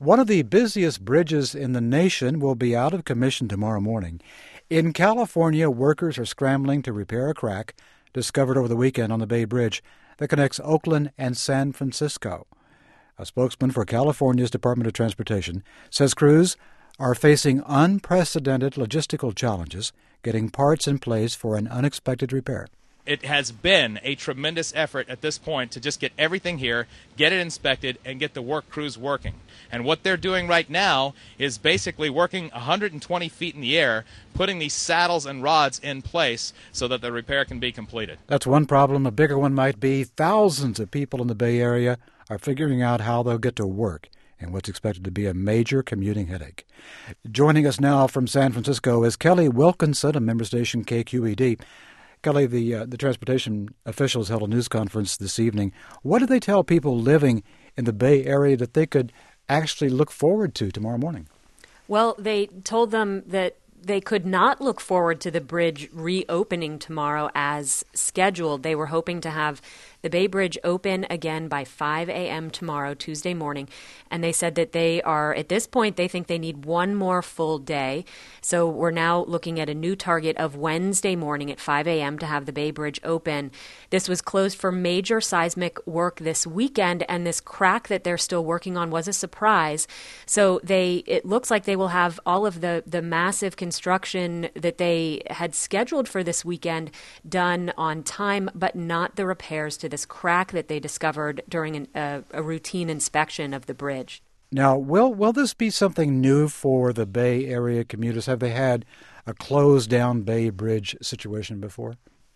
One of the busiest bridges in the nation will be out of commission tomorrow morning. In California, workers are scrambling to repair a crack discovered over the weekend on the Bay Bridge that connects Oakland and San Francisco. A spokesman for California's Department of Transportation says crews are facing unprecedented logistical challenges getting parts in place for an unexpected repair. It has been a tremendous effort at this point to just get everything here, get it inspected, and get the work crews working. And what they're doing right now is basically working 120 feet in the air, putting these saddles and rods in place so that the repair can be completed. That's one problem. A bigger one might be thousands of people in the Bay Area are figuring out how they'll get to work in what's expected to be a major commuting headache. Joining us now from San Francisco is Kelly Wilkinson of member station KQED. Kelly, the transportation officials held a news conference this evening. What did they tell people living in the Bay Area that they could actually look forward to tomorrow morning? Well, they told them that they could not look forward to the bridge reopening tomorrow as scheduled. They were hoping to have the Bay Bridge open again by 5 a.m. tomorrow, Tuesday morning. And they said that they are, at this point, they think they need one more full day. So we're now looking at a new target of Wednesday morning at 5 a.m. to have the Bay Bridge open. This was closed for major seismic work this weekend, and this crack that they're still working on was a surprise. So it looks like they will have all of the massive construction that they had scheduled for this weekend done on time, but not the repairs to this crack that they discovered during a routine inspection of the bridge. Now, will this be something new for the Bay Area commuters? Have they had a closed-down Bay Bridge situation before?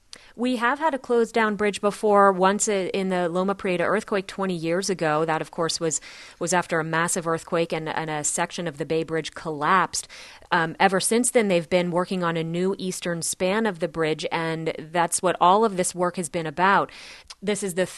We have had a closed-down bridge before, once in the Loma Prieta earthquake 20 years ago. That, of course, was after a massive earthquake and a section of the Bay Bridge collapsed. Ever since then, they've been working on a new eastern span of the bridge, and that's what all of this work has been about. This is the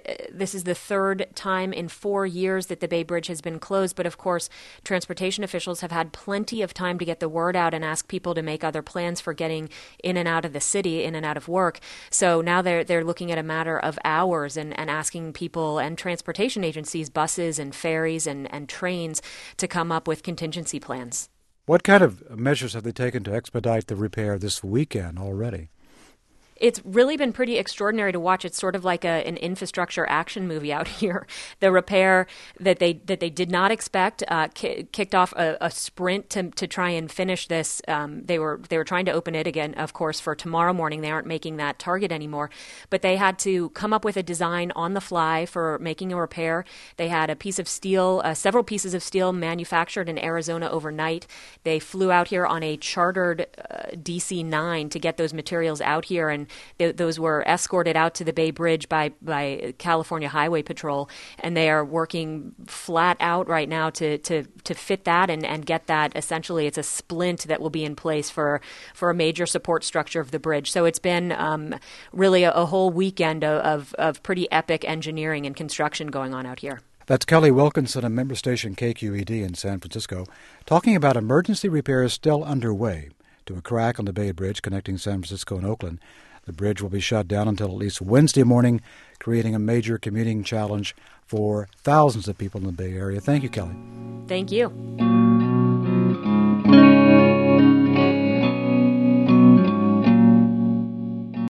third time in 4 years that the Bay Bridge has been closed, but of course, transportation officials have had plenty of time to get the word out and ask people to make other plans for getting in and out of the city, in and out of work. So now they're looking at a matter of hours and asking people and transportation agencies, buses and ferries and trains, to come up with contingency plans. What kind of measures have they taken to expedite the repair this weekend already? It's really been pretty extraordinary to watch. It's sort of like an infrastructure action movie out here. The repair that they did not expect kicked off a sprint to try and finish this. They were trying to open it again, of course, for tomorrow morning. They aren't making that target anymore, but they had to come up with a design on the fly for making a repair. They had a piece of steel, several pieces of steel manufactured in Arizona overnight. They flew out here on a chartered DC-9 to get those materials out here, and those were escorted out to the Bay Bridge by California Highway Patrol, and they are working flat out right now to fit that and get that. Essentially, it's a splint that will be in place for a major support structure of the bridge. So it's been really a whole weekend of pretty epic engineering and construction going on out here. That's Kelly Wilkinson of member station KQED in San Francisco, talking about emergency repairs still underway to a crack on the Bay Bridge connecting San Francisco and Oakland. The bridge will be shut down until at least Wednesday morning, creating a major commuting challenge for thousands of people in the Bay Area. Thank you, Kelly. Thank you.